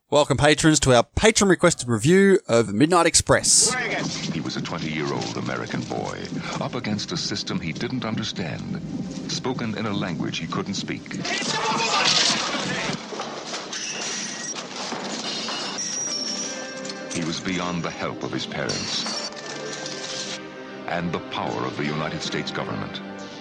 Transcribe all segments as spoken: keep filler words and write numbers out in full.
Welcome, patrons, to our patron-requested review of Midnight Express. He was a twenty-year-old American boy, up against a system he didn't understand, spoken in a language he couldn't speak. He was beyond the help of his parents and the power of the United States government.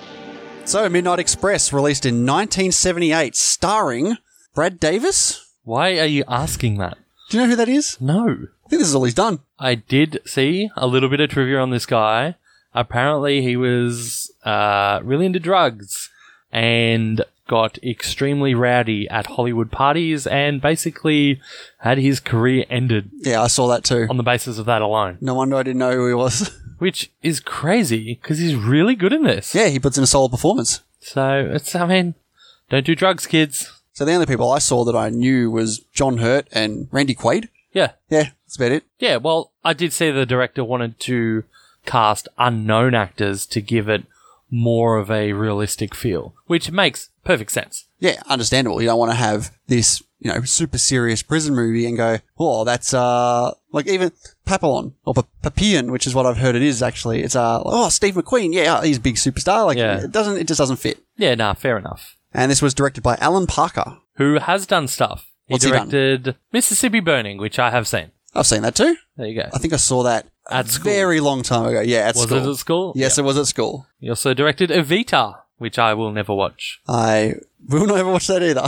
So, Midnight Express, released in nineteen seventy-eight, starring Brad Davis. Why are you asking that? Do you know who that is? No. I think this is all he's done. I did see a little bit of trivia on this guy. Apparently he was uh, really into drugs and got extremely rowdy at Hollywood parties and basically had his career ended Yeah, I saw that too. on the basis of that alone. No wonder I didn't know who he was. Which is crazy because he's really good in this. Yeah, he puts in a solid performance. So, it's, I mean, don't do drugs, kids. So the only people I saw that I knew was John Hurt and Randy Quaid. Yeah. Yeah, that's about it. Yeah, well, I did see the director wanted to cast unknown actors to give it more of a realistic feel, which makes perfect sense. Yeah, understandable. You don't want to have this, you know, super serious prison movie and go, oh, that's, uh, like even Papillon or P- Papillon, which is what I've heard it is actually. It's, uh, oh, Steve McQueen. Yeah, he's a big superstar. Like, Yeah. it doesn't, it just doesn't fit. Yeah, nah, fair enough. And this was directed by Alan Parker. Who has done stuff. He What's he done? directed Mississippi Burning, which I have seen. I've seen that too. There you go. I think I saw that At a school. very long time ago. Yeah, at Was school. it at school? Yes, Yeah. it was at school. He also directed Evita, which I will never watch. I will not ever watch that either.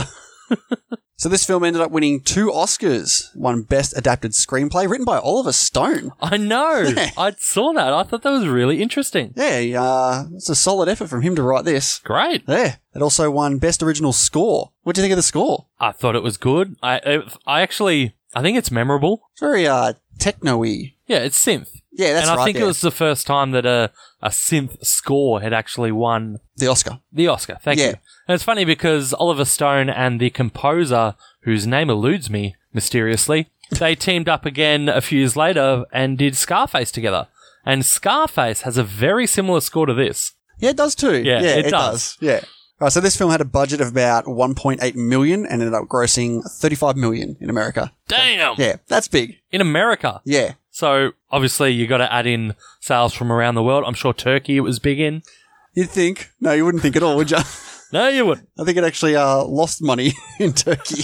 So this film ended up winning two Oscars. One Best Adapted Screenplay, written by Oliver Stone. I know. Yeah. I saw that. I thought that was really interesting. Yeah, uh, it's a solid effort from him to write this. Great. Yeah. It also won Best Original Score. What do you think of the score? I thought it was good. I, I, I actually, I think it's memorable. It's very uh, techno-y. Yeah, it's synth. Yeah, that's and I right think there. it was the first time that a, a synth score had actually won The Oscar. the Oscar. Thank Yeah. you. And it's funny because Oliver Stone and the composer, whose name eludes me mysteriously, they teamed up again a few years later and did Scarface together. And Scarface has a very similar score to this. Yeah, it does too. Yeah, it it does. does. Yeah. Right, so this film had a budget of about one point eight million and ended up grossing thirty-five million in America. Damn! Yeah, that's big. In America. Yeah. So, obviously, you got to add in sales from around the world. I'm sure Turkey it was big in. You'd think. No, you wouldn't think at all, would you? No, you wouldn't. I think it actually uh, lost money in Turkey.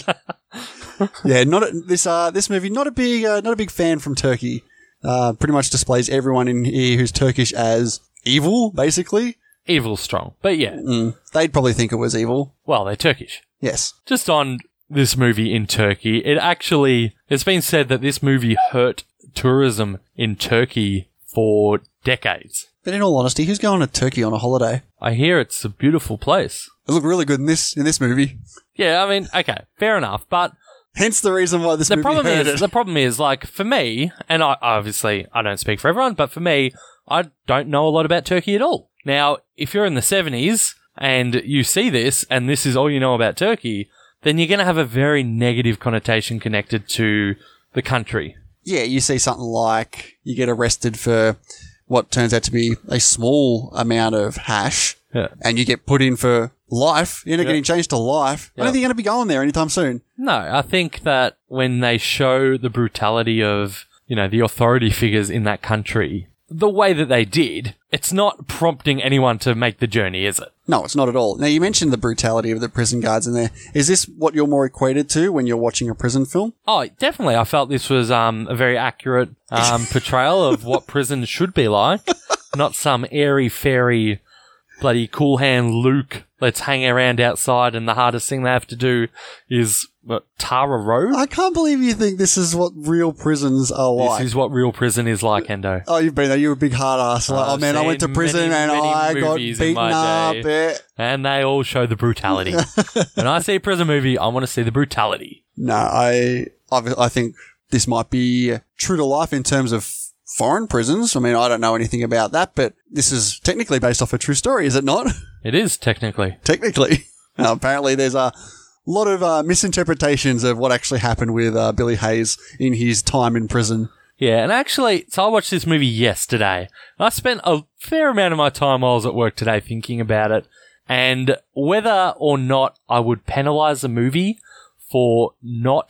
yeah, not a, this uh, this movie. Not a big uh, not a big fan from Turkey. Uh, pretty much displays everyone in here who's Turkish as evil, basically. Evil's strong. But yeah, Mm, they'd probably think it was evil. well, they're Turkish. Yes. Just on this movie in Turkey, it actually, it's been said that this movie hurt tourism in Turkey for decades. But in all honesty, who's going to Turkey on a holiday? I hear it's a beautiful place. It looked really good in this in this movie. Yeah, I mean, okay, fair enough, but Hence the reason why this the movie problem hurt is, it. the problem is, like, for me, and I obviously, I don't speak for everyone, but for me, I don't know a lot about Turkey at all. Now, if you're in the seventies and you see this and this is all you know about Turkey, then you're going to have a very negative connotation connected to the country. Yeah, you see something like you get arrested for what turns out to be a small amount of hash, Yeah. and you get put in for life. You're not Yeah. getting changed to life. I Yeah. don't think you're going to be going there anytime soon. No, I think that when they show the brutality of, you know, the authority figures in that country, the way that they did, it's not prompting anyone to make the journey, is it? No, it's not at all. Now, you mentioned the brutality of the prison guards in there. Is this what you're more equated to when you're watching a prison film? Oh, definitely. I felt this was um, a very accurate um, portrayal of what prison should be like. Not some airy-fairy, bloody cool hand Luke, let's hang around outside and the hardest thing they have to do is, what, Tara Row? I can't believe you think this is what real prisons are like. This is what real prison is like, Hendo. Oh, you've been there. You're a big hard ass. Like, oh, I've man, I went to seen prison many, and many I got movies in beaten my up. day. eh. And they all show the brutality. When I see a prison movie, I want to see the brutality. No, I, I I think this might be true to life in terms of foreign prisons. I mean, I don't know anything about that, but this is technically based off a true story, is it not? It is, technically. Technically. Now, apparently there's a lot of uh, misinterpretations of what actually happened with uh, Billy Hayes in his time in prison. Yeah, and actually, so I watched this movie yesterday. I spent a fair amount of my time while I was at work today thinking about it, and whether or not I would penalise a movie for not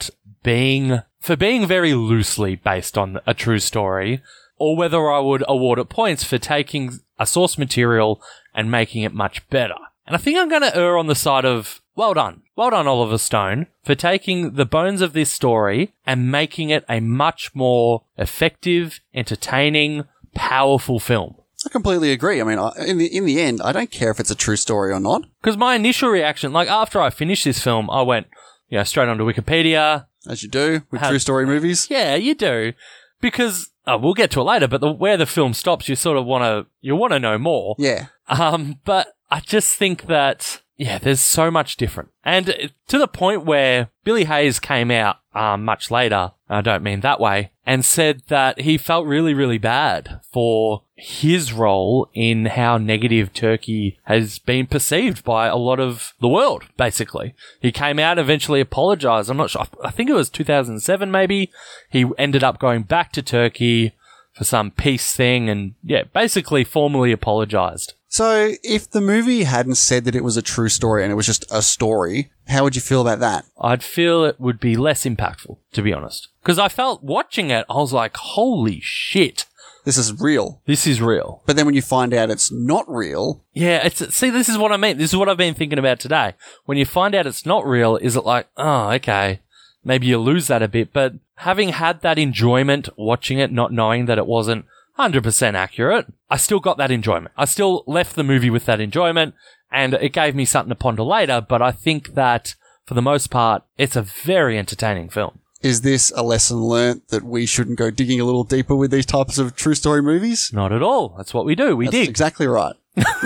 being for being very loosely based on a true story, or whether I would award it points for taking a source material and making it much better. And I think I'm going to err on the side of, well done. Well done, Oliver Stone, for taking the bones of this story and making it a much more effective, entertaining, powerful film. I completely agree. I mean, I- in the in the end, I don't care if it's a true story or not. Because my initial reaction, like after I finished this film, I went, you know, straight onto Wikipedia. As you do with Had- true story movies. Yeah, you do. Because, uh, we'll get to it later, but the, where the film stops, you sort of want to, you want to know more. Yeah. Um, but I just think that, yeah, there's so much different. And uh, to the point where Billy Hayes came out um, much later, I don't mean that way, and said that he felt really, really bad for his role in how negative Turkey has been perceived by a lot of the world, basically. He came out, eventually apologized. I'm not sure. I think it was two thousand seven, maybe. He ended up going back to Turkey for some peace thing and, yeah, basically formally apologized. So, if the movie hadn't said that it was a true story and it was just a story, how would you feel about that? I'd feel it would be less impactful, to be honest. Because I felt watching it, I was like, holy shit, This is real. this is real. But then when you find out it's not real, Yeah, it's see, this is what I mean. This is what I've been thinking about today. When you find out it's not real, is it like, oh, okay, maybe you lose that a bit. But having had that enjoyment watching it, not knowing that it wasn't one hundred percent accurate, I still got that enjoyment. I still left the movie with that enjoyment, and it gave me something to ponder later. But I think that, for the most part, it's a very entertaining film. is this a lesson learnt that we shouldn't go digging a little deeper with these types of true story movies? Not at all. That's what we do. We That's dig. exactly right.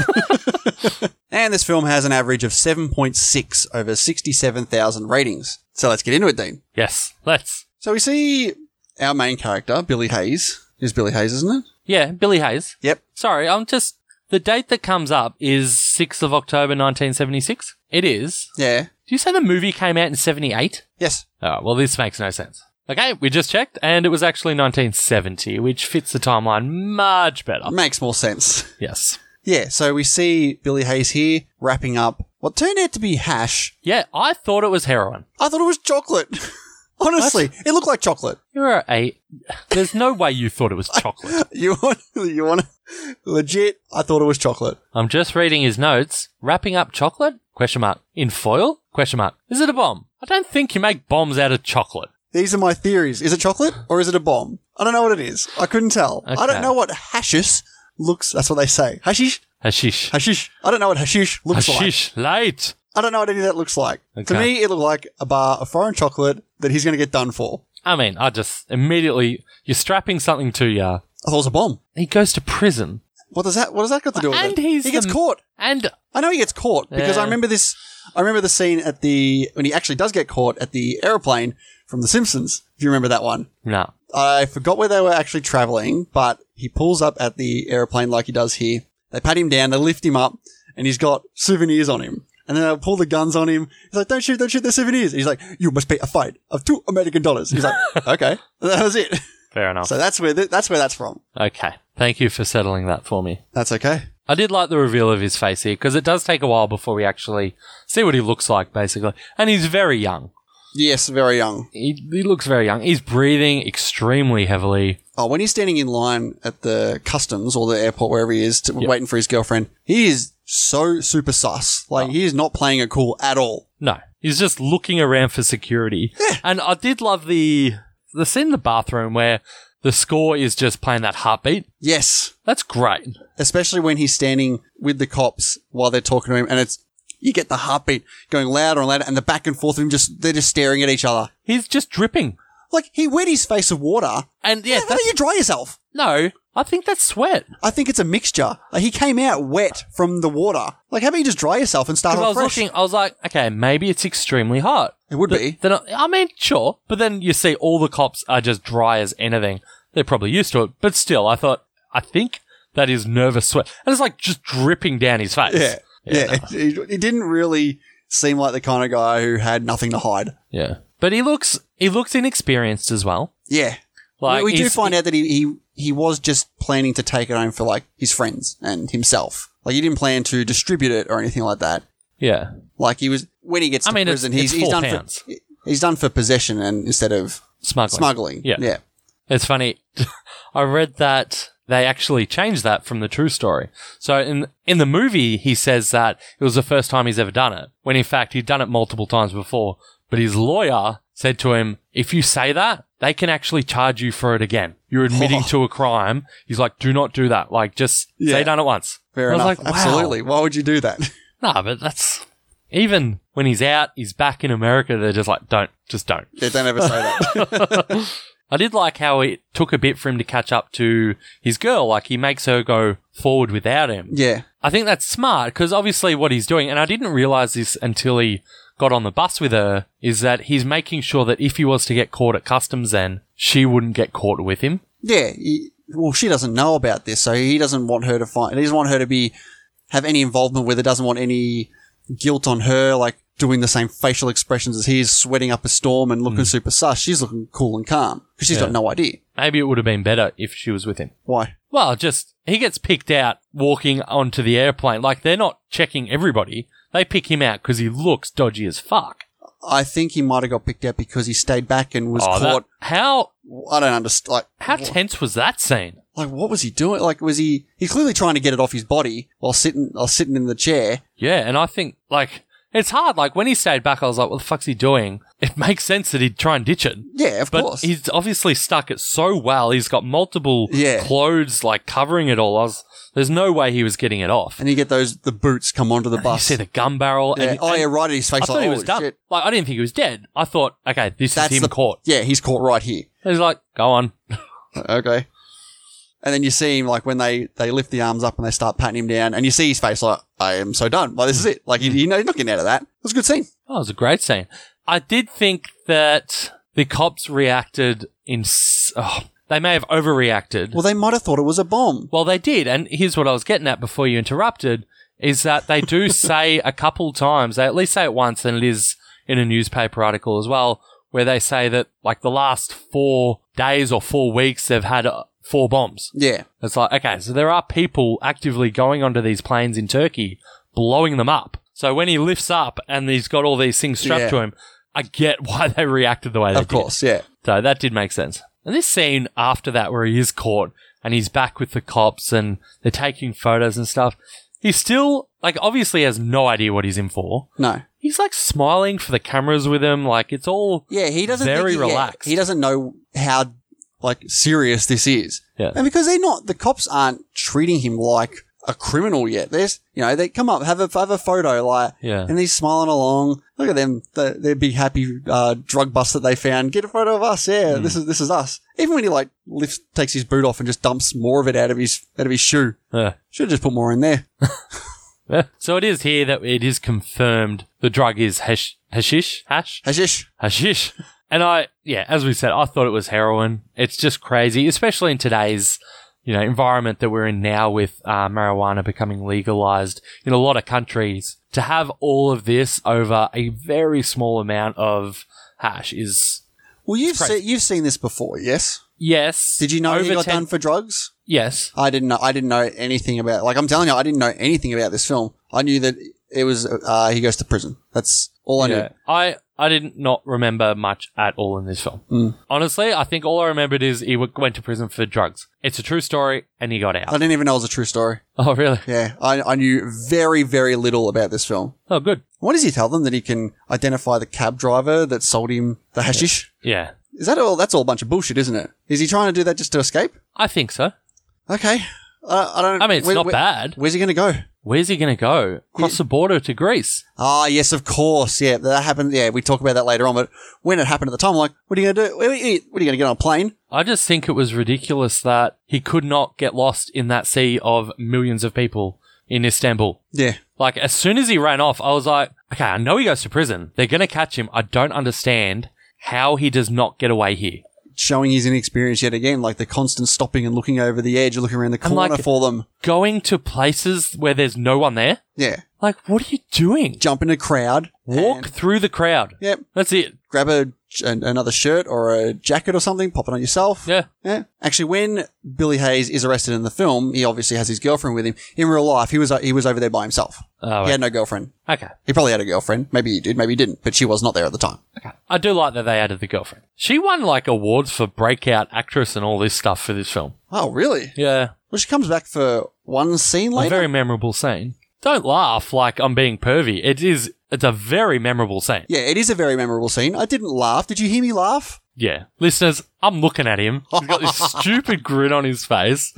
And this film has an average of seven point six over sixty-seven thousand ratings. So let's get into it, Dean. Yes, let's. So we see our main character, Billy Hayes. Is Billy Hayes, isn't it? Yeah, Billy Hayes. Yep. Sorry, I'm just... The date that comes up is sixth of October nineteen seventy-six. It is. Yeah. Do you say the movie came out in seventy-eight? Yes. Oh, well, this makes no sense. Okay, we just checked, and it was actually nineteen seventy, which fits the timeline much better. Makes more sense. Yes. Yeah, so we see Billy Hayes here wrapping up what turned out to be hash. Yeah, I thought it was heroin. I thought it was chocolate. Honestly, it looked like chocolate. You're a... There's no way you thought it was chocolate. You want, you want to, legit, I thought it was chocolate. I'm just reading his notes. Wrapping up chocolate? Question mark. In foil? Question mark. Is it a bomb? I don't think you make bombs out of chocolate. These are my theories. Is it chocolate or is it a bomb? I don't know what it is. I couldn't tell. I Okay. don't know what hashish looks, that's what they say. Hashish? Hashish. Hashish. I don't know what hashish looks like. Hashish. Light. I don't know what any of that looks like. To Okay. me, it looked like a bar of foreign chocolate that he's going to get done for. I mean, I just immediately... You're strapping something to you. I thought it was a bomb. He goes to prison. What does that, what does that got to do with And it? he's he gets the- caught. And... I know he gets caught because Yeah. I remember this. I remember the scene at the when he actually does get caught at the aeroplane from The Simpsons. If you remember that one, No. I forgot where they were actually traveling, but he pulls up at the aeroplane like he does here. They pat him down, they lift him up, and he's got souvenirs on him. And then they'll pull the guns on him. He's like, "Don't shoot! Don't shoot the souvenirs!" He's like, "You must pay a fine of two American dollars." He's like, "Okay," that was it. Fair enough. So that's where th- that's where that's from. Okay. Thank you for settling that for me. That's okay. I did like the reveal of his face here, because it does take a while before we actually see what he looks like, basically. And he's very young. Yes, very young. He, he looks very young. He's breathing extremely heavily. Oh, when he's standing in line at the customs or the airport, wherever he is, to, waiting for his girlfriend, he is so super sus. Like, he is not playing it cool at all. No, he's just looking around for security. And I did love the the scene in the bathroom where the score is just playing that heartbeat. Yes. That's great. Especially when he's standing with the cops while they're talking to him, and it's, you get the heartbeat going louder and louder, and the back and forth of him just, they're just staring at each other. He's just dripping. Like, he wet his face with water. And yeah, How do that's, you dry yourself? no, I think that's sweat. I think it's a mixture. Like, he came out wet from the water. Like, how about you just dry yourself and start Because I off was fresh? looking, I was like, okay, maybe it's extremely hot. It would But be. Then I, I mean, sure. But then you see all the cops are just dry as anything. They're probably used to it. But still, I thought, I think that is nervous sweat. And it's like just dripping down his face. Yeah. Yeah. no. He, he didn't really seem like the kind of guy who had nothing to hide. Yeah. But he looks, he looks inexperienced as well. Yeah. Like, we we do he's- find out that he, he he was just planning to take it home for, like, his friends and himself. Like, he didn't plan to distribute it or anything like that. Yeah. Like, he was, when he gets I to mean, it's- prison, he's, it's he's four done pounds. for, He's done for possession and instead of Smuggling. smuggling. Yeah. Yeah. It's funny. I read that they actually changed that from the true story. So in in the movie, he says that it was the first time he's ever done it, when in fact he'd done it multiple times before. But his lawyer said to him, if you say that, they can actually charge you for it again. You're admitting Oh. to a crime. He's like, do not do that. Like, just Yeah. say done it once. Fair And I enough. was like, wow. Absolutely. Why would you do that? Nah, but that's... Even when he's out, he's back in America, they're just like, don't. Just don't. Yeah, don't ever say that. I did like how it took a bit for him to catch up to his girl. Like, he makes her go forward without him. Yeah. I think that's smart because obviously what he's doing, and I didn't realize this until he got on the bus with her, is that he's making sure that if he was to get caught at customs then, she wouldn't get caught with him. Yeah. He, well, she doesn't know about this, so he doesn't want her to find, he doesn't want her to be, have any involvement with it, doesn't want any guilt on her, like doing the same facial expressions as he is, sweating up a storm and looking super sus. She's looking cool and calm because she's Yeah. got no idea. Maybe it would have been better if she was with him. Why? Well, just, he gets picked out walking onto the airplane. Like, they're not checking everybody. They pick him out because he looks dodgy as fuck. I think he might have got picked out because he stayed back and was Oh, that- caught. how, I don't understand. Like, how wh- tense was that scene? like, what was he doing? Like, was he, he's clearly trying to get it off his body while sitting, while sitting in the chair. Yeah, and I think, like, it's hard. Like, when he stayed back, I was like, what the fuck's he doing? It makes sense that he'd try and ditch it. Yeah, of But course. he's obviously stuck it so well. He's got multiple Yeah. clothes, like, covering it all. I was, there's no way he was getting it off. And you get those, the boots come onto the You bus. see the gun barrel. yeah. And, oh, and yeah, right at his face. I thought like, he was oh, done. shit. Like, I didn't think he was dead. I thought, okay, this That's is him the caught. Yeah, he's caught right here. And he's like, go on. Okay. And then you see him, like, when they, they lift the arms up and they start patting him down, and you see his face like, I am so done. Like, this is it. Like, you, you know, he's not getting out of that. It was a good scene. Oh, it was a great scene. I did think that the cops reacted in... s- Oh, they may have overreacted. Well, they might have thought it was a bomb. Well, they did, and here's what I was getting at before you interrupted, is that they do say a couple times, they at least say it once, and it is in a newspaper article as well, where they say that, like, the last four days or four weeks, they've had uh, four bombs. Yeah. It's like, okay, so there are people actively going onto these planes in Turkey, blowing them up. So when he lifts up and he's got all these things strapped Yeah. to him, I get why they reacted the way they Of did. course, yeah. So that did make sense. And this scene after that where he is caught and he's back with the cops and they're taking photos and stuff, he still, like, obviously has no idea what he's in for. No. He's, like, smiling for the cameras with him. Like, it's all Yeah, he doesn't very think he, yeah, relaxed. he doesn't know how, like, serious this is. Yeah. And because they're not, the cops aren't treating him like a criminal yet. There's, you know, they come up, have a, have a photo, like, Yeah. and he's smiling along. Look at them, the, their big happy, uh, drug bust that they found. Get a photo of us. Yeah, Hmm. this is, this is us. Even when he, like, lifts, takes his boot off and just dumps more of it out of his, out of his shoe. Yeah. Should have just put more in there. Yeah. So it is here that it is confirmed the drug is hash, hashish? Hash? Hashish. Hashish. And I, yeah, as we said, I thought it was heroin. It's just crazy, especially in today's, you know, environment that we're in now with uh, marijuana becoming legalized in a lot of countries. To have all of this over a very small amount of hash is, Well, you've It's crazy. seen, you've seen this before, yes? yes. Did you know he over got ten done for drugs? Yes. I didn't know. I didn't know anything about. Like I'm telling you, I didn't know anything about this film. I knew that it was. Uh, he goes to prison. That's all I knew. Yeah. I, I did not remember much at all in this film. Mm. Honestly, I think all I remembered is he w- went to prison for drugs. It's a true story, and he got out. I didn't even know it was a true story. Oh, really? Yeah, I, I knew very, very little about this film. Oh, good. What does he tell them that he can identify the cab driver that sold him the hashish? Yeah. Is that all? That's all a bunch of bullshit, isn't it? Is he trying to do that just to escape? I think so. Okay, uh, I don't. I mean, it's where- not where- bad. Where's he going to go? Where's he going to go? Cross the border to Greece. Ah, yes, of course. Yeah, that happened. Yeah, we talk about that later on. But when it happened at the time, I'm like, what are you going to do? What are you going to get on a plane? I just think it was ridiculous that he could not get lost in that sea of millions of people in Istanbul. Yeah. Like, as soon as he ran off, I was like, okay, I know he goes to prison. They're going to catch him. I don't understand how he does not get away here. Showing his inexperience yet again, like the constant stopping and looking over the edge, looking around the I'm corner like- for them. Going to places where there's no one there? Yeah. Like, what are you doing? Jump in a crowd. Walk and- through the crowd. Yep. That's it. Grab a an, another shirt or a jacket or something, pop it on yourself. Yeah. Yeah. Actually, when Billy Hayes is arrested in the film, he obviously has his girlfriend with him. In real life, he was uh, he was over there by himself. Oh, He had no girlfriend. Okay. He probably had a girlfriend. Maybe he did, maybe he didn't, but she was not there at the time. Okay. I do like that they added the girlfriend. She won like awards for breakout actress and all this stuff for this film. Oh, really? Yeah. Well, she comes back for one scene A later. very memorable scene. Don't laugh like I'm being pervy. It is, it's a very memorable scene. Yeah, it is a very memorable scene. I didn't laugh. Did you hear me laugh? Yeah. Listeners, I'm looking at him. He's got this stupid grin on his face.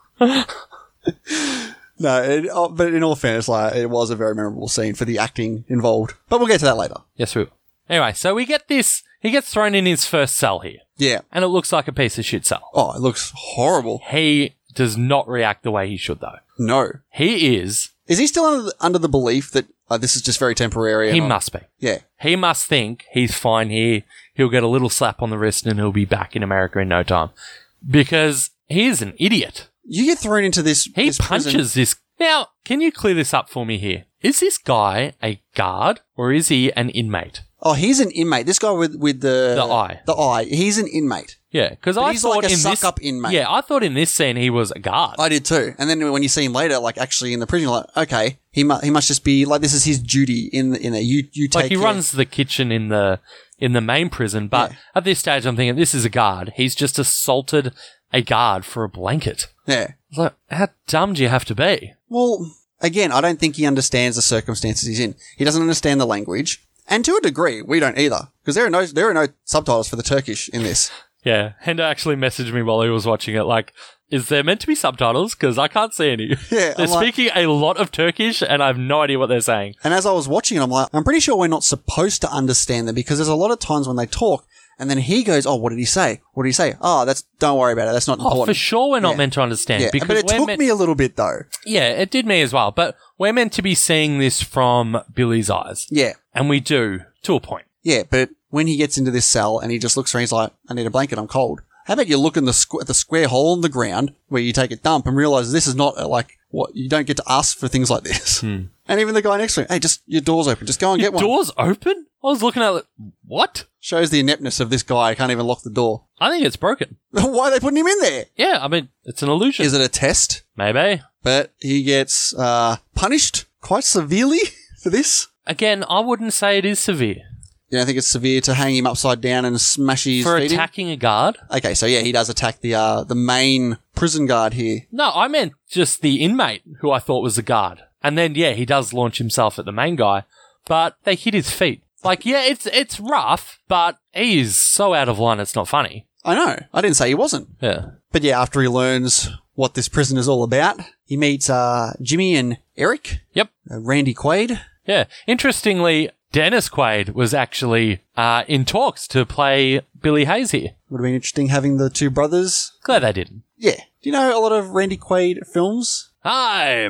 No, it, oh, but in all fairness, like it was a very memorable scene for the acting involved. But we'll get to that later. Yes, we will. Anyway, so we get this. He gets thrown in his first cell here. Yeah. And it looks like a piece of shit cell. Oh, it looks horrible. He does not react the way he should, though. No. He is. Is he still under the, under the belief that uh, this is just very temporary? He and, must be. Yeah. He must think he's fine here. He'll get a little slap on the wrist and he'll be back in America in no time. Because he is an idiot. You get thrown into this. He this punches prison. this. Now, can you clear this up for me here? Is this guy a guard or is he an inmate? Oh, he's an inmate. This guy with with the The eye. The eye. He's an inmate. Yeah, because But I he's thought like a in this suck-up inmate. Yeah, I thought in this scene he was a guard. I did too. And then when you see him later, like actually in the prison, you're like, okay, he must he must just be like this is his duty in the, in there. You you take like he care. runs the kitchen in the in the main prison, but Yeah. at this stage I'm thinking this is a guard. He's just assaulted a guard for a blanket. Yeah. It's like, how dumb do you have to be? Well, again, I don't think he understands the circumstances he's in. He doesn't understand the language, and to a degree, we don't either, because there are no there are no subtitles for the Turkish in this. Yeah, Hendo actually messaged me while he was watching it, like, is there meant to be subtitles? Because I can't see any. Yeah, They're I'm like- speaking a lot of Turkish, and I have no idea what they're saying. And as I was watching it, I'm like, I'm pretty sure we're not supposed to understand them because there's a lot of times when they talk, and then he goes, "Oh, what did he say? What did he say? Oh, that's don't worry about it. That's not Oh, important." for sure we're not Yeah. meant to understand. Yeah, because but it we're took meant- me a little bit though. Yeah, it did me as well. But we're meant to be seeing this from Billy's eyes. Yeah, And we do, to a point. yeah, but when he gets into this cell and he just looks around, he's like, "I need a blanket. I'm cold." How about you look in the squ- at the square hole in the ground where you take a dump and realize this is not uh, like what you don't get to ask for things like this. And even the guy next to him, hey, just your door's open, just go and Your get one. door's open? I was looking at it. What? Shows the ineptness of this guy. Can't even lock the door. I think it's broken. Why are they putting him in there? Yeah, I mean, it's an illusion. Is it a test? Maybe. But he gets uh, punished quite severely for this. Again, I wouldn't say it is severe. You don't think it's severe to hang him upside down and smash his For feet in? attacking a guard? Okay, so yeah, he does attack the uh, the main prison guard here. No, I meant just the inmate who I thought was a guard. And then, yeah, he does launch himself at the main guy, but they hit his feet. Like, yeah, it's it's rough, but he is so out of line, it's not funny. I know. I didn't say he wasn't. Yeah. But yeah, after he learns what this prison is all about, he meets uh, Jimmy and Eric, Yep. uh, Randy Quaid. Yeah. Interestingly, Dennis Quaid was actually uh, in talks to play Billy Hayes here. Would have been interesting having the two brothers. Glad they didn't. Yeah. Do you know a lot of Randy Quaid films? Hi,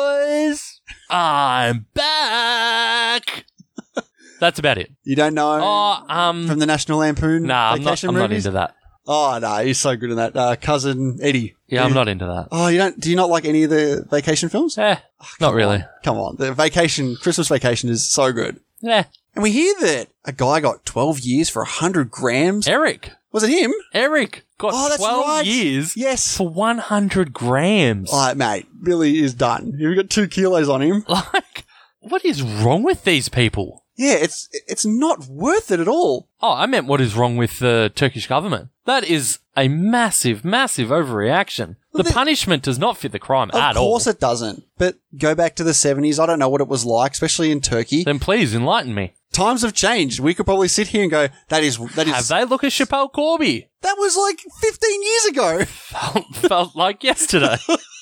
boys. I'm back. That's about it. You don't know Oh, um, from the National Lampoon nah, I'm not, vacation I'm not movies? into that. Oh, no, he's so good in that. Uh, Cousin Eddie. Yeah, I'm not into that. Oh, you don't? Do you not like any of the vacation films? Eh, not really. On, come on, the vacation, Christmas Vacation is so good. Yeah. And we hear that a guy got twelve years for one hundred grams. Eric. Was it him? Eric got Oh, that's twelve right. years Yes. for one hundred grams. All right, mate. Billy is done. You've got two kilos on him. Like, what is wrong with these people? Yeah, it's it's not worth it at all. Oh, I meant what is wrong with the Turkish government. That is a massive, massive overreaction. The the- punishment does not fit the crime Of at all. course it doesn't. But go back to the seventies. I don't know what it was like, especially in Turkey. Then please enlighten me. Times have changed. We could probably sit here and go, that is that Have is they look at Chappelle Corby? that was like fifteen years ago. Felt, felt like yesterday.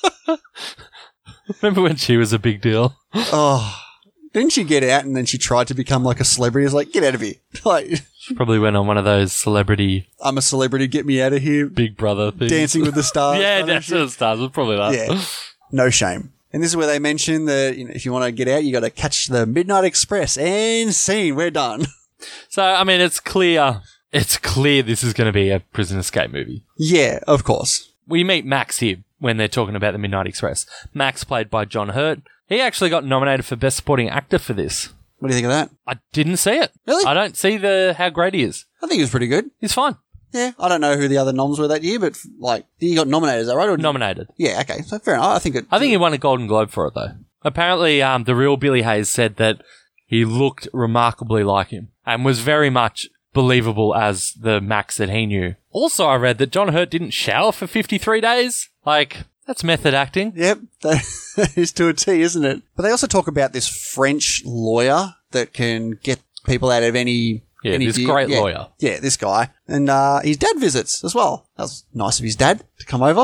Remember when she was a big deal? Oh, didn't she get out and then she tried to become like a celebrity? It's like, get out of here. Like, She probably went on one of those celebrity I'm a celebrity, get me out of here. Big Brother things. Dancing with the Stars. yeah, kind of Dancing with the Stars was probably that. shit. Yeah. No shame. And this is where they mention that, you know, if you want to get out, you got to catch the Midnight Express. And scene, we're done. So, I mean, it's clear. It's clear this is going to be a prison escape movie. Yeah, of course. We meet Max here when they're talking about the Midnight Express. Max, played by John Hurt. He actually got nominated for Best Supporting Actor for this. What do you think of that? I didn't see it. Really? I don't see the how great he is. I think he was pretty good. He's fine. Yeah, I don't know who the other noms were that year, but like he got nominated, is that right? Or did- Nominated. Yeah, okay, so fair enough. I think it. I think he won a Golden Globe for it, though. Apparently, um, the real Billy Hayes said that he looked remarkably like him and was very much believable as the Max that he knew. Also, I read that John Hurt didn't shower for fifty-three days. Like, that's method acting. Yep, that is to a T, isn't it? But they also talk about this French lawyer that can get people out of any. Yeah, any this deal. great yeah, lawyer. Yeah, this guy. And uh, his dad visits as well. That was nice of his dad to come over.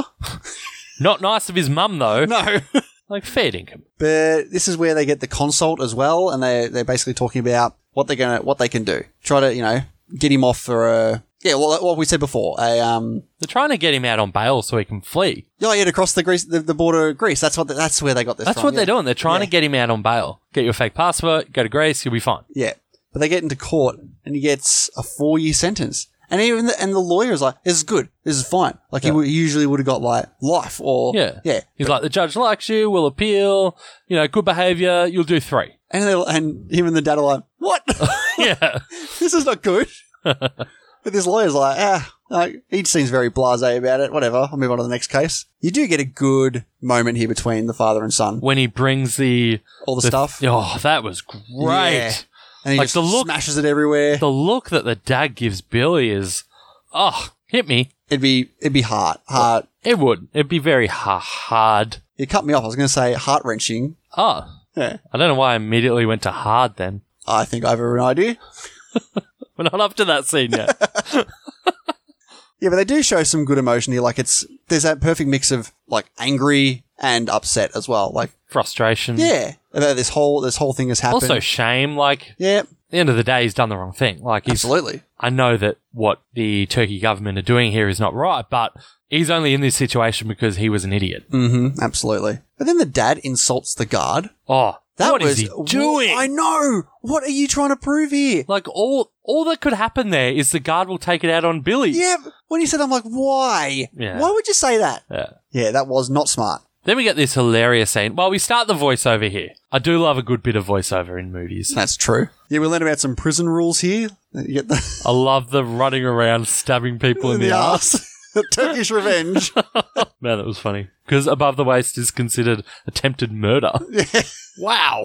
Not nice of his mum, though. No. Like, fair dinkum. But this is where they get the consult as well, and they they're basically talking about what they're gonna what they can do. Try to, you know, get him off for a yeah, well, what we said before. A um They're trying to get him out on bail so he can flee. yeah, yeah, to cross the Greece the, the border of Greece. That's what the, that's where they got this That's from. what yeah. they're doing. They're trying Yeah. to get him out on bail. Get your fake passport, go to Greece, you'll be fine. Yeah. But they get into court and he gets a four year sentence. And even the, and the lawyer is like, this is good. This is fine. Like he, Yeah. w- he usually would have got like life or Yeah. yeah. He's like, the judge likes you, will appeal, you know, good behaviour, you'll do three. And they, and him and the dad are like, what? Yeah. This is not good. But this lawyer's like, ah, like, he seems very blasé about it. Whatever. I'll move on to the next case. You do get a good moment here between the father and son. When he brings the... All the, stuff. Oh, that was great. Yeah. And he Like just the look- smashes it everywhere. The look that the dad gives Billy is... Oh, hit me. It'd be, it'd be hard. Hard. It would. It'd be very ha- hard. You cut me off. I was going to say heart wrenching. Oh, Yeah. I don't know why I immediately went to hard then. I think I have an idea. We're not up to that scene yet. Yeah, but they do show some good emotion here. Like it's, there's that perfect mix of like angry and upset as well. Like, Frustration. yeah, about this whole, this whole thing has happened. Also shame. Like, yeah, at the end of the day, he's done the wrong thing. Like, he's, absolutely. I know that what the Turkey government are doing here is not right, but he's only in this situation because he was an idiot. Mm-hmm, absolutely. But then the dad insults the guard. Oh, That what was is he doing? I know. What are you trying to prove here? Like, all all that could happen there is the guard will take it out on Billy. Yeah, but when you said, I'm like, why? Yeah. Why would you say that? Yeah. Yeah, that was not smart. Then we get this hilarious scene. Well, we start the voiceover here. I do love a good bit of voiceover in movies. That's true. Yeah, we learned about some prison rules here. You get the I love the running around stabbing people in the, ass. arse. The Turkish revenge. Man, that was funny. Because above the waist is considered attempted murder. Wow.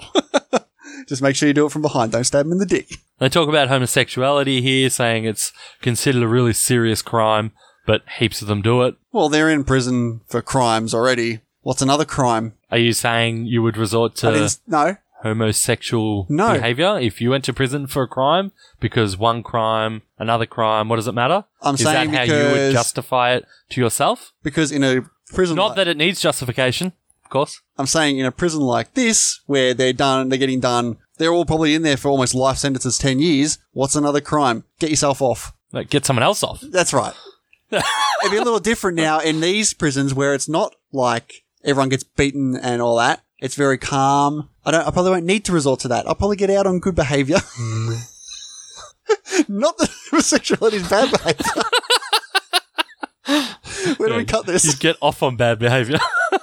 Just make sure you do it from behind. Don't stab him in the dick. They talk about homosexuality here, saying it's considered a really serious crime, but heaps of them do it. Well, they're in prison for crimes already. What's another crime? Are you saying you would resort I to didn't, no. homosexual No. behavior if you went to prison for a crime? Because one crime, another crime, what does it matter? I'm Is saying that how you would because- justify it to yourself? Because in a prison Not like, that it needs justification, of course. I'm saying in a prison like this, where they're done, they're getting done, they're all probably in there for almost life sentences, ten years. What's another crime? Get yourself off. Like, get someone else off. That's right. It'd be a little different now in these prisons where it's not like everyone gets beaten and all that. It's very calm. I don't. I probably won't need to resort to that. I'll probably get out on good behaviour. Not that homosexuality is bad behaviour. Where do we cut You this? get off on bad behavior.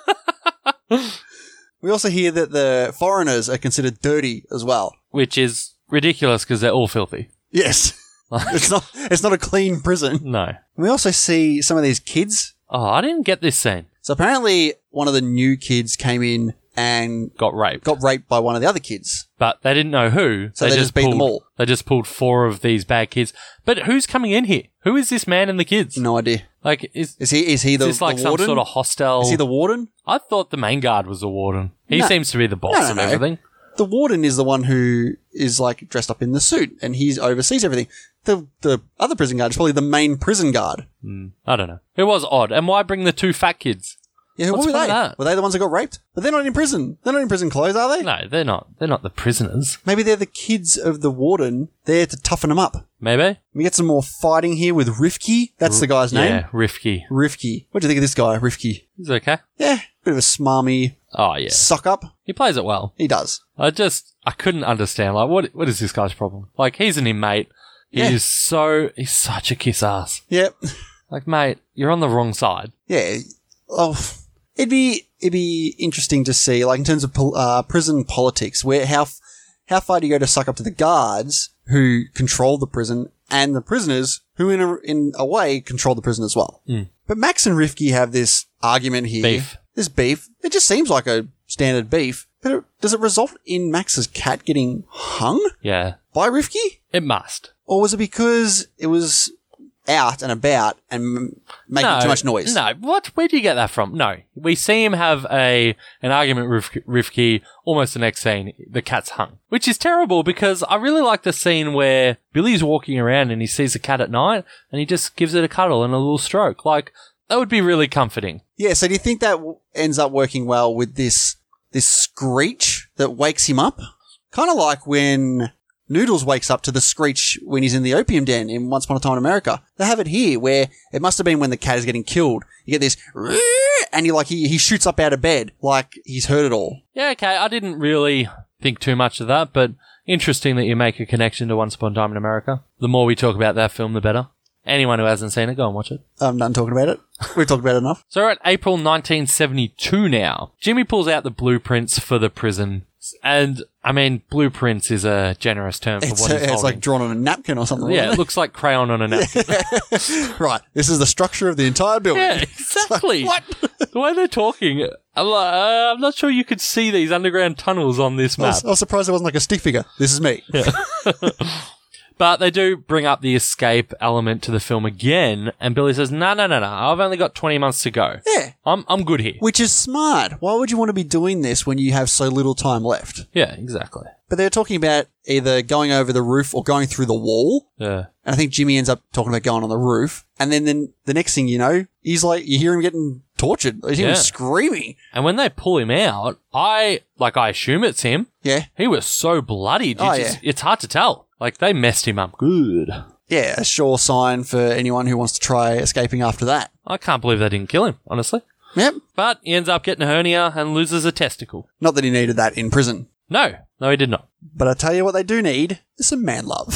We also hear that the foreigners are considered dirty as well. Which is ridiculous because they're all filthy. Yes. It's not. It's not a clean prison. No. We also see some of these kids. Oh, I didn't get this scene. So apparently, one of the new kids came in and Got raped. got raped by one of the other kids. But they didn't know who. So they just beat pulled, them all. They just pulled four of these bad kids. But who's coming in here? Who is this man and the kids? No idea. Like, is, Is he? Is he is the, this like the some warden? sort of hostel? Is he the warden? I thought the main guard was the warden. He No. seems to be the boss No, no, of no. everything. The warden is the one who is like dressed up in the suit and he oversees everything. The the other prison guard is probably the main prison guard. I don't know. It was odd. And why bring the two fat kids? Yeah, What's what were fun they? with that? Were they the ones that got raped? But they're not in prison. They're not in prison clothes, are they? No, they're not. They're not the prisoners. Maybe they're the kids of the warden there to toughen them up. Maybe? We get some more fighting here with Rifki. That's the guy's name. Yeah, Rifki. Rifki. What do you think of this guy, Rifki? He's okay. Yeah, bit of a smarmy Oh, yeah. suck up. He plays it well. He does. I just, I couldn't understand. Like, what? What is this guy's problem? Like, he's an inmate. He Yeah. is so, he's such a kiss ass. Yep. Like, mate, you're on the wrong side. Yeah. Oh, it'd be it'd be interesting to see, like in terms of pol- uh, prison politics, where how f- how far do you go to suck up to the guards who control the prison, and the prisoners, who in a, in a way control the prison as well. Mm. But Max and Rifki have this argument here. Beef. This beef. It just seems like a standard beef. But it, does it result in Max's cat getting hung Yeah. by Rifki? It must. Or was it because it was out and about and m- making no, too much noise? No. What? Where do you get that from? No. We see him have a an argument with Rifki almost the next scene. The cat's hung. Which is terrible because I really like the scene where Billy's walking around and he sees the cat at night and he just gives it a cuddle and a little stroke. Like, that would be really comforting. Yeah, so do you think that w- ends up working well with this this screech that wakes him up? Kind of like when Noodles wakes up to the screech when he's in the opium den in Once Upon a Time in America. They have it here where it must have been when the cat is getting killed. You get this, and he like he, he shoots up out of bed like he's heard it all. Yeah, okay. I didn't really think too much of that, but interesting that you make a connection to Once Upon a Time in America. The more we talk about that film, the better. Anyone who hasn't seen it, go and watch it. I'm done talking about it. We've talked about it enough. So we're at April nineteen seventy-two now. Jimmy pulls out the blueprints for the prison. And, I mean, blueprints is a generous term for It's, what he's it's holding. like drawn on a napkin or something. Yeah, like it looks like crayon on a napkin. that. Right. This is the structure of the entire building. Yeah, exactly. What? The way they're talking, I'm, like, uh, I'm not sure you could see these underground tunnels on this I map. was, I was surprised it wasn't like a stick figure. This is me. Yeah. But they do bring up the escape element to the film again, and Billy says, no, no, no, no, I've only got twenty months to go. Yeah. I'm I'm good here. Which is smart. Why would you want to be doing this when you have so little time left? Yeah, exactly. But they're talking about either going over the roof or going through the wall. Yeah. And I think Jimmy ends up talking about going on the roof. And then, then the next thing you know, he's like, you hear him getting tortured. You hear Yeah. him screaming. And when they pull him out, I, like, I assume it's him. Yeah. He was so bloodied. You Oh, just, yeah. It's hard to tell. Like, they messed him up good. Yeah, a sure sign for anyone who wants to try escaping after that. I can't believe they didn't kill him, honestly. Yep. But he ends up getting a hernia and loses a testicle. Not that he needed that in prison. No. No, he did not. But I tell you what they do need is some man love.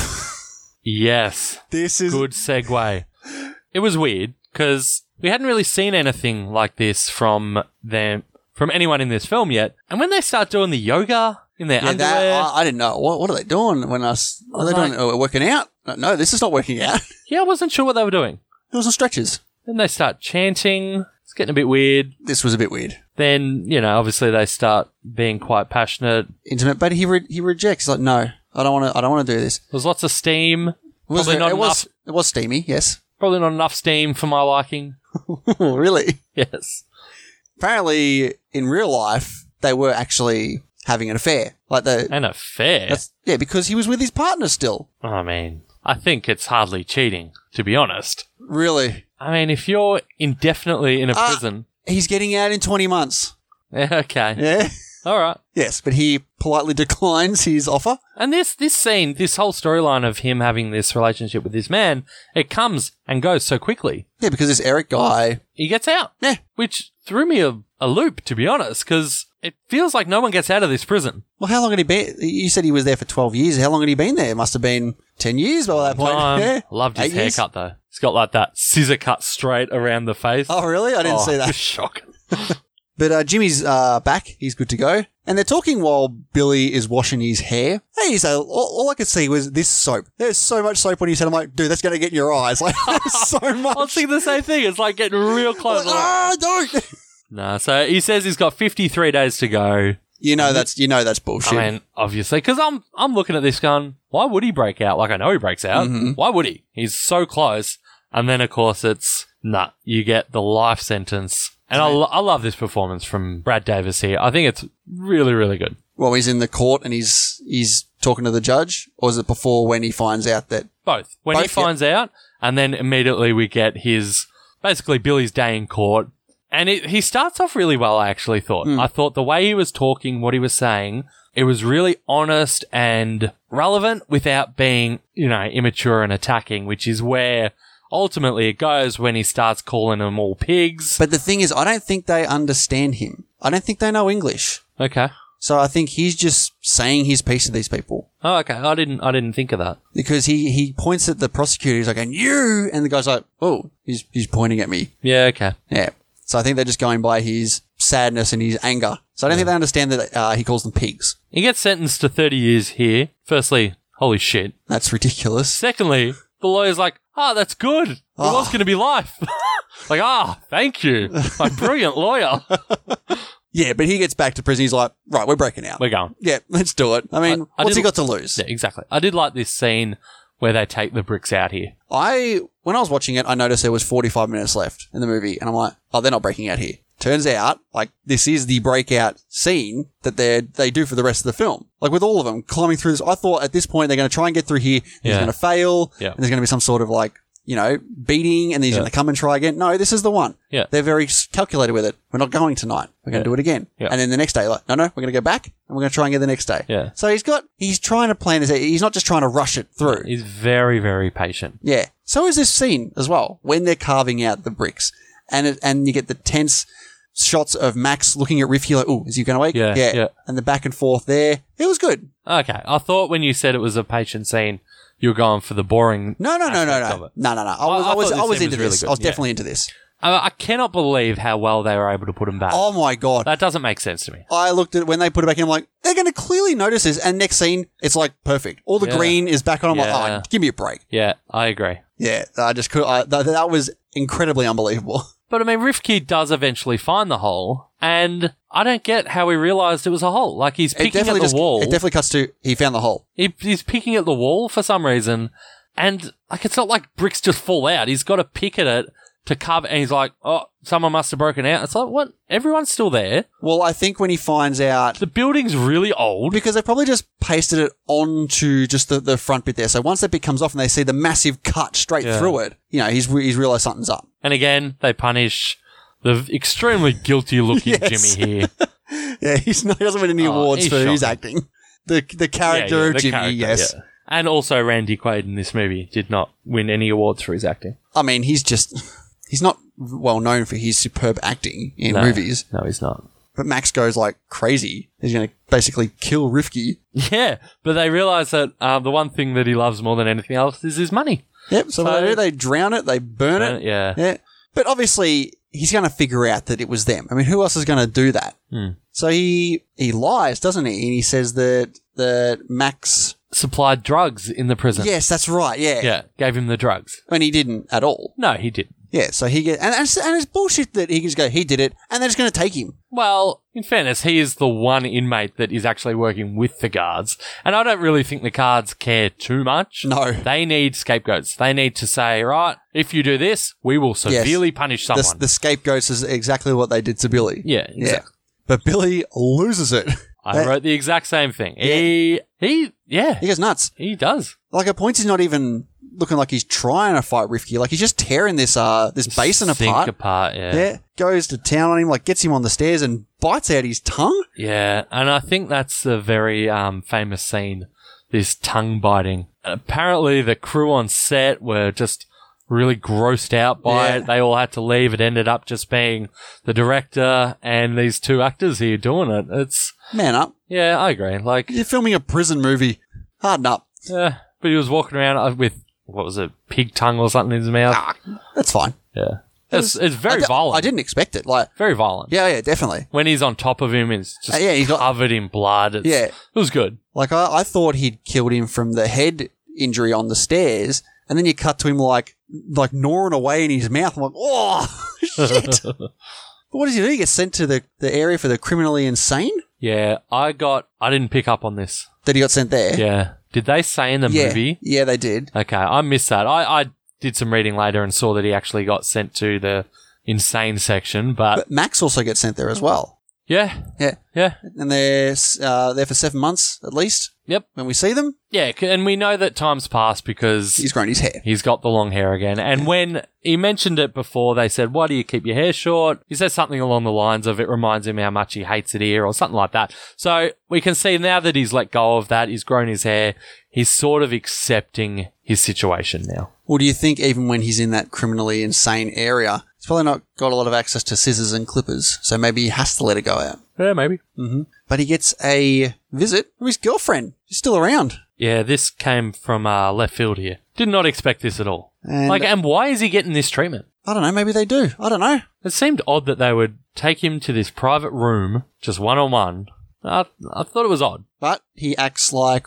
Yes. This is... Good segue. It was weird because we hadn't really seen anything like this from them, from anyone in this film yet. And when they start doing the yoga in their Yeah, underwear, that, I, I didn't know. What, what are they doing when us... Are they Like- doing uh, working out? No, no, this is not working out. yeah, I wasn't sure what they were doing. It was on stretches. Then they start chanting. It's getting a bit weird. This was a bit weird. Then, you know, obviously they start being quite passionate. Intimate, but he re- he rejects. He's like, no, I don't want to. I don't want to do this. There's lots of steam. It was, Probably not it enough. was it was steamy. Yes. Probably not enough steam for my liking. Really? Yes. Apparently, in real life, they were actually having an affair. Like the An affair. that's yeah, because he was with his partner still. I mean, I think it's hardly cheating, to be honest. Really? I mean, if you're indefinitely in a Ah. prison. He's getting out in twenty months. Yeah, okay. Yeah. All right. Yes, but he politely declines his offer. And this this scene, this whole storyline of him having this relationship with this man, it comes and goes so quickly. Yeah, because this Eric guy. He gets out. Yeah. Which threw me a, a loop, to be honest, because it feels like no one gets out of this prison. Well, how long had he been? You said he was there for twelve years. How long had he been there? It must have been ten years by that point. Time. Yeah. Loved his Eight years? haircut, though. He's got like that scissor cut straight around the face. Oh, really? I didn't Oh, see it that. was shocking. But uh, Jimmy's uh, back. He's good to go. And they're talking while Billy is washing his hair. Hey, so all, all I could see was this soap. There's so much soap on his head. I'm like, dude, that's going to get in your eyes. Like, there's so much. I was thinking the same thing. It's like getting real close. Like, ah, don't. Nah, so he says he's got fifty-three days to go. You know that's you know that's bullshit. I mean, obviously, because I'm I'm looking at this going, why would he break out? Like, I know he breaks out. Mm-hmm. Why would he? He's so close. And then, of course, it's, nah, you get the life sentence. And I, lo- I love this performance from Brad Davis here. I think it's really, really good. Well, he's in the court and he's he's talking to the judge, or is it before when he finds out that? Both. When he Both, yeah. finds out, and then immediately we get his, basically Billy's day in court. And it, he starts off really well, I actually thought. Hmm. I thought the way he was talking, what he was saying, it was really honest and relevant without being, you know, immature and attacking, which is where ultimately it goes when he starts calling them all pigs. But the thing is, I don't think they understand him. I don't think they know English. Okay. So I think he's just saying his piece to these people. Oh, okay. I didn't, I didn't think of that. Because he, he points at the prosecutor, he's like, and you, and the guy's like, oh, he's, he's pointing at me. Yeah, okay. Yeah. So I think they're just going by his sadness and his anger. So I don't think they understand that uh, he calls them pigs. He gets sentenced to thirty years here. Firstly, holy shit. That's ridiculous. Secondly, the lawyer's like, "Ah, that's good. It Oh. was going to be life." Like, ah, thank you, my brilliant lawyer. Yeah, but he gets back to prison. He's like, right, we're breaking out. We're going. Yeah, let's do it. I mean, I- I what's he did- got to lose? Yeah, exactly. I did like this scene where they take the bricks out here. I, when I was watching it, I noticed there was forty-five minutes left in the movie, and I'm like, oh, they're not breaking out here. Turns out, like, this is the breakout scene that they they do for the rest of the film. Like, with all of them climbing through this, I thought at this point they're going to try and get through here, he's Yeah. going to fail, Yeah. and there's going to be some sort of, like, you know, beating, and then he's Yeah. going to come and try again. No, this is the one. Yeah. They're very s- calculated with it. We're not going tonight. We're going to Yeah. do it again. Yeah. And then the next day, like, no, no, we're going to go back, and we're going to try and get the next day. Yeah. So he's got, he's trying to plan this. He's not just trying to rush it through. He's very, very patient. Yeah. So is this scene as well when they're carving out the bricks, and it, and you get the tense shots of Max looking at Rifki like, "Oh, is he going to wake?" Yeah, yeah. And the back and forth there, it was good. Okay, I thought when you said it was a patient scene, you were going for the boring. No, no, no, no, aspects of no, it. no, no, no. I was, I- I I, was, thought this I was scene into was really this. good, I was yeah. definitely into this. I, I cannot believe how well they were able to put him back. Oh my god! That doesn't make sense to me. I looked at when they put it back in. I'm like, they're going to clearly notice this. And next scene, it's like perfect. All the Yeah. green is back on. I'm Yeah. like, oh, give me a break. Yeah, I agree. Yeah, I just could. I, that, that was incredibly unbelievable. But I mean, Rifki does eventually find the hole, and I don't get how he realised it was a hole. Like, he's It picking at definitely the just. wall. It definitely cuts to he found the hole. He, he's picking at the wall for some reason, and like it's not like bricks just fall out. He's got to pick at it to cover, and he's like, "Oh, someone must have broken out." It's like, what? Everyone's still there. Well, I think when he finds out. The building's really old. Because they probably just pasted it onto just the, the front bit there. So once that bit comes off and they see the massive cut straight Yeah. through it, you know, he's he's realised something's up. And again, they punish the extremely guilty-looking Yes. Jimmy here. Yeah, he's not, he doesn't win any Oh, awards he's for his shocking. acting. The the character Yeah, yeah, of the Jimmy, character, yes. yeah. And also Randy Quaid in this movie did not win any awards for his acting. I mean, he's just he's not well known for his superb acting in No. movies. No, he's not. But Max goes like crazy. He's going to basically kill Rifki. Yeah, but they realise that uh, the one thing that he loves more than anything else is his money. Yep. So, what So- they do, they drown it, they burn Uh, it. yeah. Yeah. But obviously, he's going to figure out that it was them. I mean, who else is going to do that? Hmm. So he he lies, doesn't he? And he says that that Max. Supplied drugs in the prison. Yes, that's right. Yeah. Yeah, gave him the drugs. And he didn't at all. No, he didn't. Yeah. So he get and and it's, and it's bullshit that he can just go. He did it, and they're just going to take him. Well, in fairness, he is the one inmate that is actually working with the guards. And I don't really think the guards care too much. No. They need scapegoats. They need to say, right, if you do this, we will severely punish The, someone. the scapegoats is exactly what they did to Billy. yeah, exactly. But Billy loses it. I That- wrote the exact same thing. He, he, yeah, He goes nuts. he does. Like at points, he's not even looking like he's trying to fight Rifki. Like he's just tearing this uh this basin Sink apart. apart, yeah. Yeah, goes to town on him, like gets him on the stairs and bites out his tongue. Yeah, and I think that's a very um, famous scene, this tongue biting. Apparently, the crew on set were just really grossed out by Yeah. it. They all had to leave. It ended up just being the director and these two actors here doing it. It's, Man up. yeah, I agree. Like, You're filming a prison movie. Harden up. yeah, but he was walking around uh, with, what was it, pig tongue or something in his mouth. Ah, that's fine. Yeah. It's, it's very I di- violent. I didn't expect it. Like, Very violent. yeah, yeah, definitely. When he's on top of him, it's just Uh, yeah, he's got- covered in blood. It's, Yeah. It was good. Like I, I thought he'd killed him from the head injury on the stairs, and then you cut to him like like gnawing away in his mouth. I'm like, oh shit! But what does he do? He gets sent to the, the area for the criminally insane. Yeah, I got, I didn't pick up on this. That he got sent there. Yeah. Did they say in the yeah, movie? yeah, they did. Okay, I missed that. I, I did some reading later and saw that he actually got sent to the insane section, but, But Max also gets sent there as well. yeah, Yeah, yeah, and they're uh, there for seven months at least. yep. When we see them, Yeah, c- and we know that time's passed because he's grown his hair. he's got the long hair again. And when he mentioned it before, they said, why do you keep your hair short? He says something along the lines of, it reminds him how much he hates it here or something like that. So we can see now that he's let go of that, he's grown his hair, he's sort of accepting his situation now. Well, do you think even when he's in that criminally insane area, he's probably not got a lot of access to scissors and clippers, so maybe he has to let it go out. Yeah, maybe. But he gets a visit from his girlfriend. She's still around. Yeah, this came from uh, left field here. Did not expect this at all. And- like, and why is he getting this treatment? I don't know, maybe they do. I don't know. It seemed odd that they would take him to this private room, just one on one. I I thought it was odd. But he acts like what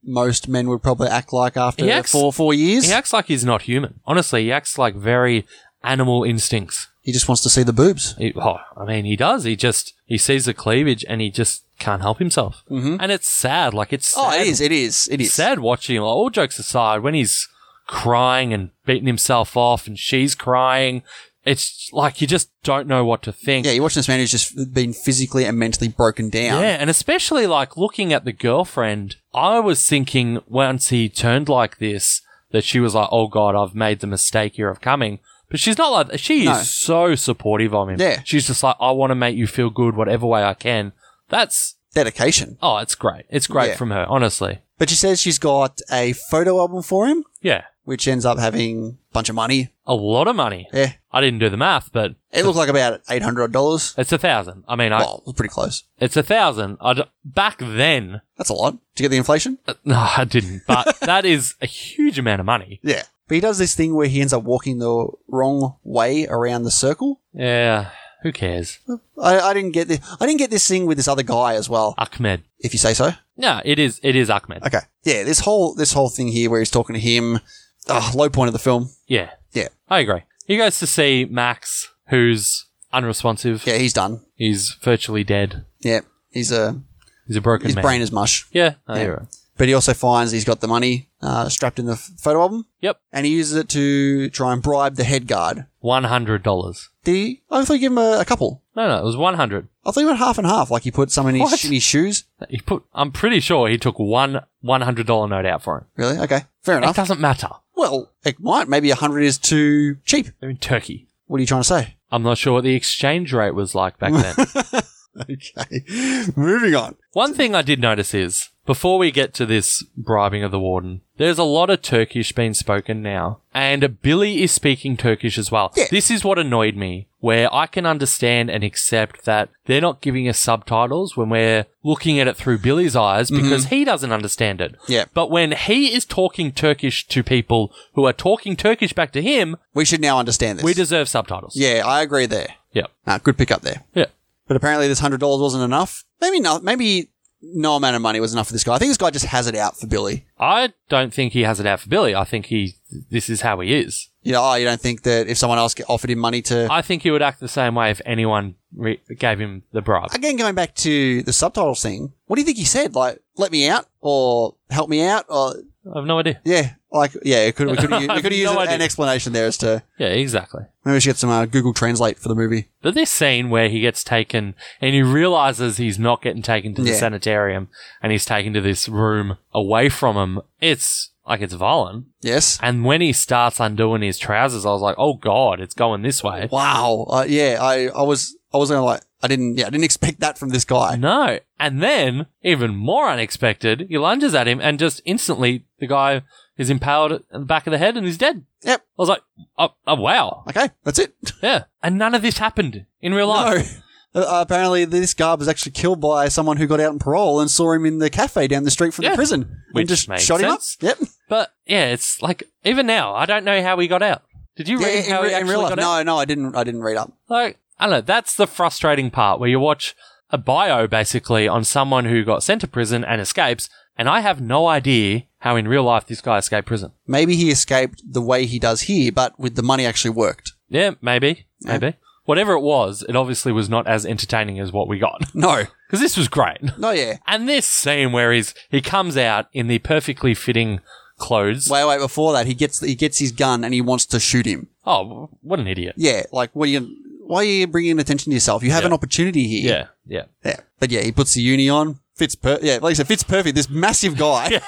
most men would probably act like after He acts- four four years. He acts like he's not human. Honestly, he acts like very animal instincts. He just wants to see the boobs. He, oh, I mean, he does. He just he sees the cleavage and he just can't help himself. Mm-hmm. And it's sad. Like it's sad. Oh, it is. It is. It is. sad watching him. Like, all jokes aside, when he's crying and beating himself off and she's crying, it's like you just don't know what to think. Yeah, you're watching this man who's just been physically and mentally broken down. Yeah, and especially like looking at the girlfriend, I was thinking once he turned like this that she was like, oh God, I've made the mistake here of coming. But she's not like that. She No. is so supportive of him. Yeah. She's just like, I want to make you feel good whatever way I can. That's, Dedication. oh, it's great. It's great Yeah. from her, honestly. But she says she's got a photo album for him, Yeah. which ends up having a bunch of money. A lot of money. Yeah. I didn't do the math, but It looked like about eight hundred dollars. it's a thousand. I mean, I, Well, it was pretty close. it's a thousand. I d- back then, That's a lot. Did you get the inflation? uh, no, I didn't. But that is a huge amount of money. Yeah. But he does this thing where he ends up walking the wrong way around the circle. Yeah. Who cares? I, I didn't get this. I didn't get this thing with this other guy as well, Ahmed. if you say so. No, it is. It is Ahmed. Okay. Yeah, this whole this whole thing here where he's talking to him. Oh, low point of the film. Yeah. Yeah. I agree. He goes to see Max, who's unresponsive. Yeah, he's done. He's virtually dead. Yeah, he's a He's a broken his man. brain is mush. Yeah. I Yeah. agree. But he also finds he's got the money uh, strapped in the f- photo album, Yep. and he uses it to try and bribe the head guard. One hundred dollars. Did he? I thought he gave him a, a couple. No, no, it was one hundred. I thought he went half and half, like he put some in his, What? in his shoes. He put. I'm pretty sure he took one one hundred dollar note out for him. Really? Okay, fair It enough. doesn't matter. Well, it might. Maybe a hundred is too cheap. They're in Turkey. What are you trying to say? I'm not sure what the exchange rate was like back then. Okay, moving on. One thing I did notice is, before we get to this bribing of the warden, there's a lot of Turkish being spoken now, and Billy is speaking Turkish as well. Yeah. This is what annoyed me, where I can understand and accept that they're not giving us subtitles when we're looking at it through Billy's eyes because he doesn't understand it. Yeah. But when he is talking Turkish to people who are talking Turkish back to him, We should now understand this. we deserve subtitles. Yeah, I agree there. Yeah. Nah, good pick up there. Yeah. But apparently this hundred dollars wasn't enough. Maybe not. Maybe no amount of money was enough for this guy. I think this guy just has it out for Billy. I don't think he has it out for Billy. I think he, this is how he is. You know, oh, you don't think that if someone else offered him money to... I think he would act the same way if anyone re- gave him the bribe. Again, going back to the subtitles thing, what do you think he said? Like, let me out or help me out or... I have no idea. Yeah, like, yeah, it could, we could I have have used no an idea. explanation there as to... Yeah, exactly. Maybe we should get some uh, Google Translate for the movie. But this scene where he gets taken and he realizes he's not getting taken to the Yeah. sanitarium and he's taken to this room away from him, it's like it's violent. Yes? And when he starts undoing his trousers, I was like, oh God, it's going this way. Wow. Uh, yeah, I, I was... I was going to like... I didn't... Yeah, I didn't expect that from this guy. No. And then, even more unexpected, he lunges at him and just instantly the guy is impaled in the back of the head and he's dead. Yep. I was like, oh, oh wow. Okay, that's it. Yeah. And none of this happened in real life. No. Uh, apparently, this guard was actually killed by someone who got out on parole and saw him in the cafe down the street from Yeah. the prison. Which and just makes shot sense. him up. Yep. But yeah, it's like, even now, I don't know how he got out. Did you Yeah, read in, how re- he in actually real life. got out? No, no, I didn't. I didn't read up. Like, I don't know. That's the frustrating part where you watch a bio basically on someone who got sent to prison and escapes, and I have no idea how in real life this guy escaped prison. Maybe he escaped the way he does here, but with the money actually worked. Yeah, maybe. Yeah. Maybe. Whatever it was, it obviously was not as entertaining as what we got. No, Because this was great. no, yeah. And this scene where he's, he comes out in the perfectly fitting clothes. Wait, wait. Before that, he gets he gets his gun and he wants to shoot him. Oh, what an idiot. Yeah, like what are you? Why are you bringing attention to yourself? You have Yeah. an opportunity here. Yeah, yeah. yeah. But yeah, he puts the uni on. Fits per. Yeah, like I said, fits perfect. This massive guy.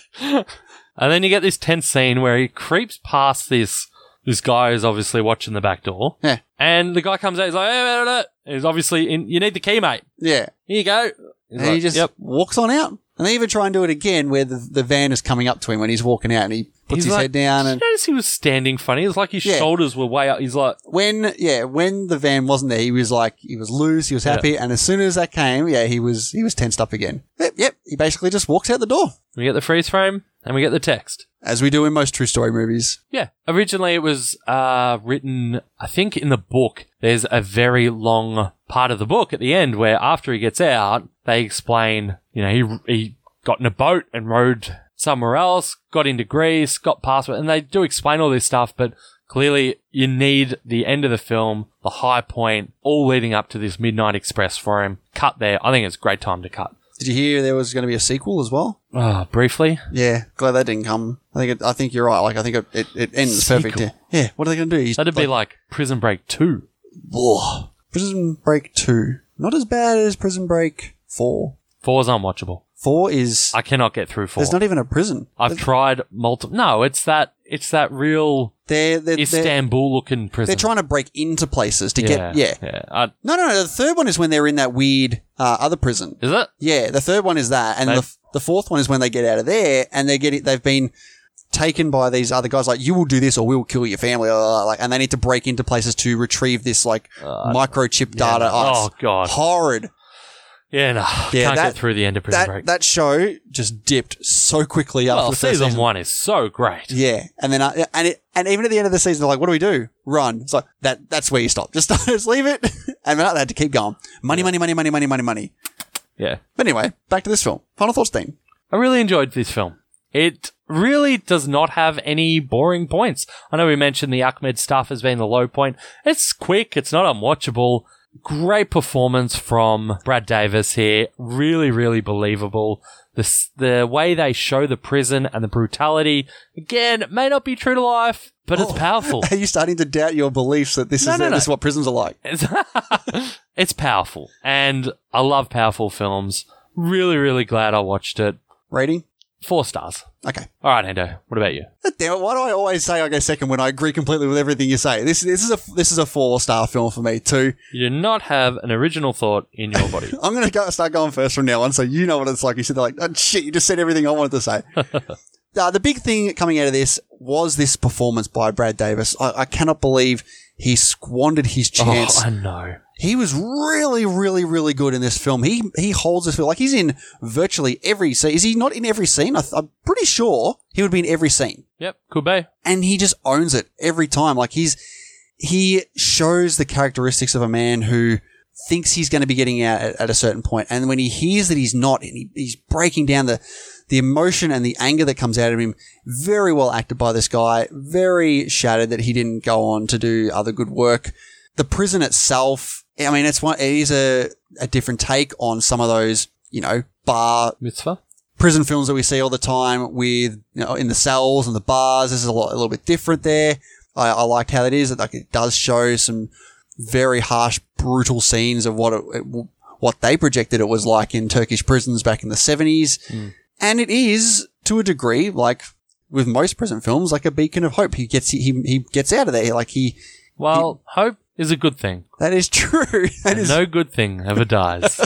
And then you get this tense scene where he creeps past this this guy who's obviously watching the back door. Yeah. And the guy comes out, he's like, hey, hey, hey, hey. He's obviously in, you need the key, mate. Yeah. Here you go. He's And like, he just yep. walks on out. And they even try and do it again where the, the van is coming up to him when he's walking out and he puts He's his like- head down. Did And you notice he was standing funny? It was like his Yeah. shoulders were way up. He's like, when, yeah, when the van wasn't there, he was like, he was loose, he was happy. And as soon as that came, yeah, he was, he was tensed up again. Yep, yep. He basically just walks out the door, we get the freeze frame and we get the text. as we do in most true story movies. Yeah. Originally it was uh, written, I think in the book, there's a very long part of the book at the end where after he gets out, they explain, you know, he, he got in a boat and rowed somewhere else, got into Greece, got past it, and they do explain all this stuff, but clearly you need the end of the film, the high point, all leading up to this Midnight Express for him. Cut there. I think it's a great time to cut. Did you hear there was going to be a sequel as well? Oh, briefly. Yeah, glad that didn't come. I think it, I think you're right. Like I think it, it, it ends Sequel. perfect. Yeah. yeah, what are they going to do? He's That'd be like Prison Break two. Whoa. Prison Break two. Not as bad as Prison Break four. Four's unwatchable. Four is... I cannot get through four. There's not even a prison. I've There's, tried multiple... No, it's that It's that real they're, they're, Istanbul-looking prison. They're trying to break into places to yeah, get... Yeah. yeah. I, No, no, no. The third one is when they're in that weird uh, other prison. is it? Yeah, the third one is that. And the, the fourth one is when they get out of there and they get it, they've been taken by these other guys like, you will do this or we will kill your family. Blah, blah, blah, like, and they need to break into places to retrieve this like Uh, microchip yeah, data. no. Oh, it's God. Horrid. Yeah, no. Yeah, Can't that- get through the end of Prison That Break. that show just dipped so quickly after well, the first season season. one is so great. Yeah, and then uh, and it and even at the end of the season, they're like, "What do we do? Run!" It's like that. That's where you stop. Just just leave it, and then they had to keep going. Money, money, money, money, money, money, money. Yeah. But anyway, back to this film. Final thoughts, Dean. I really enjoyed this film. It really does not have any boring points. I know we mentioned the Ahmed stuff as being the low point. It's quick. It's not unwatchable. Great performance from Brad Davis here. Really, really believable. The, the way they show the prison and the brutality, again, it may not be true to life, but it's powerful. Are you starting to doubt your beliefs that this No, is no, uh, no. this is what prisons are like? It's, it's powerful. And I love powerful films. Really, really glad I watched it. Rating? Four stars. Okay. All right, Hendo. What about you? Damn it, why do I always say I go second when I agree completely with everything you say? This this is a this is a four star film for me too. You do not have an original thought in your body. I'm gonna go start going first from now on, so you know what it's like. You said like, oh, shit, you just said everything I wanted to say. uh, the big thing coming out of this was this performance by Brad Davis. I, I cannot believe he squandered his chance. Oh, I know. He was really, really, really good in this film. He he holds this film like he's in virtually every scene. Is he not in every scene? I th- I'm pretty sure he would be in every scene. Yep, could be. And he just owns it every time. Like he's he shows the characteristics of a man who thinks he's going to be getting out at, at a certain point, and when he hears that he's not, and he, he's breaking down the the emotion and the anger that comes out of him. Very well acted by this guy. Very shattered that he didn't go on to do other good work. The prison itself, I mean, it's one. It is a a different take on some of those, you know, bar Mitzvah? prison films that we see all the time with, you know, in the cells and the bars. This is a, lot, a little bit different there. I, I liked how it is. Like it does show some very harsh, brutal scenes of what it, it, what they projected it was like in Turkish prisons back in the seventies. Mm. And it is, to a degree, like with most prison films, like a beacon of hope. He gets he he gets out of there. Like he. Well, hope is a good thing. That is true. That is No good thing ever dies.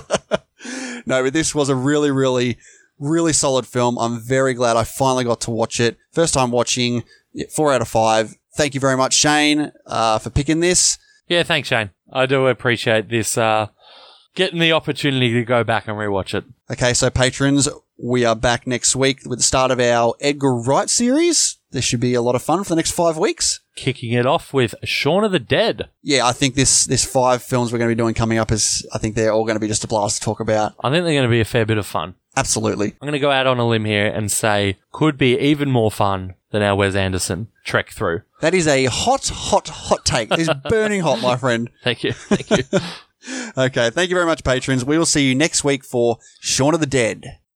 No, but this was a really, really, really solid film. I'm very glad I finally got to watch it. First time watching, yeah, four out of five. Thank you very much, Shane, uh, for picking this. Yeah, thanks, Shane. I do appreciate this, uh, getting the opportunity to go back and rewatch it. Okay, so patrons, we are back next week with the start of our Edgar Wright series. This should be a lot of fun for the next five weeks. Kicking it off with Shaun of the Dead. Yeah, I think this this five films we're going to be doing coming up is, I think they're all going to be just a blast to talk about. I think they're going to be a fair bit of fun. Absolutely. I'm going to go out on a limb here and say could be even more fun than our Wes Anderson trek through. That is a hot, hot, hot take. It is burning hot, my friend. Thank you. Thank you. Okay, thank you very much, patrons. We will see you next week for Shaun of the Dead.